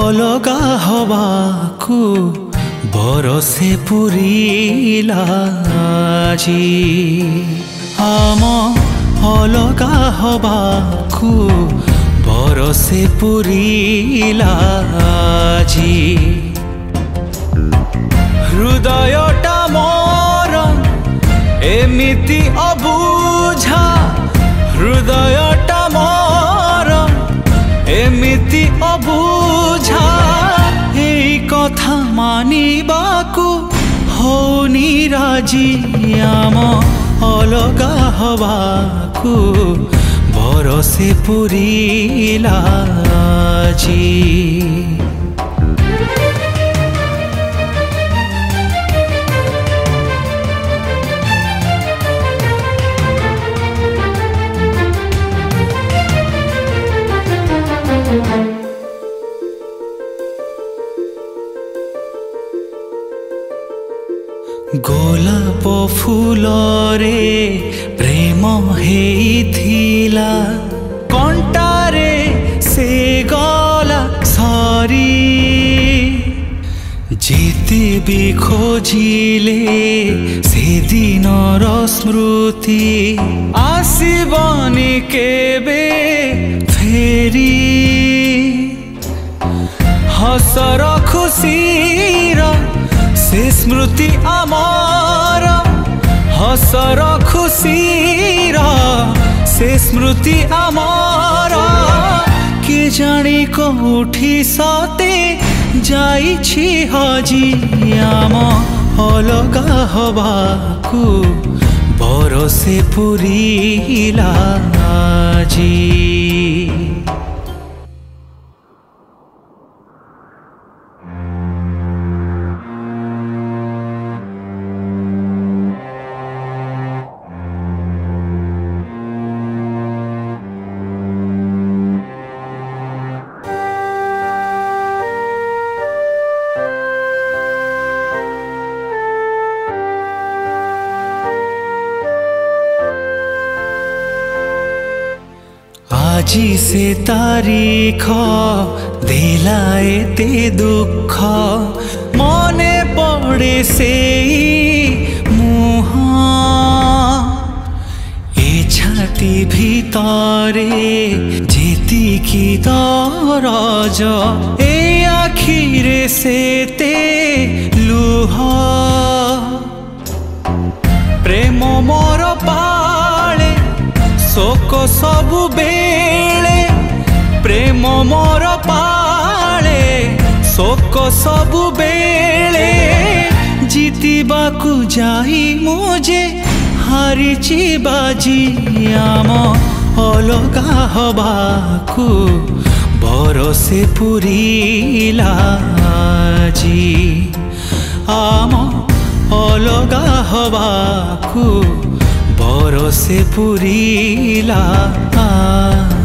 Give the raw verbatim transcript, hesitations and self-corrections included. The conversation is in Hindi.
अलगा हवाकू बरसे पुरिला आजी आम अलगा हवाकू बरसे पुरिला आजी हृदयटा मोर एमिति अबुझा हृदयटा मोर एमिति अबुझा एई कथा मानिबाकू होनी राजी आम अलगा हवाकू बरसे पुरिला आजी गोलाप फूलरे प्रेम हेइथिला कंटारे से गला सरी जेते भी खोजिले से दिनर स्मृति आसिबनी केबे फेरी हसर खुशीर से स्मृति आमार हसर खुशीर से स्मृति आमार के जानी कोठी सते जाइछि हजी आम अलगा हवाकू बरसे पुरिला आजी। आजी से तारीख देला एते दुख मने पड़े से मुह ए छाती भीतरे जेतिकी दरज ए आखिरे से ते लुह प्रेम मोर पाले शोक सबु बेले प्रेम मोर पाले शोक सबु बेले जीतिबाकू जाई मुझे हारिची बाजी आम अलगा हवाकू बरसे पुरिला आजी आम अलगा हवाकू बरसे पुरिला।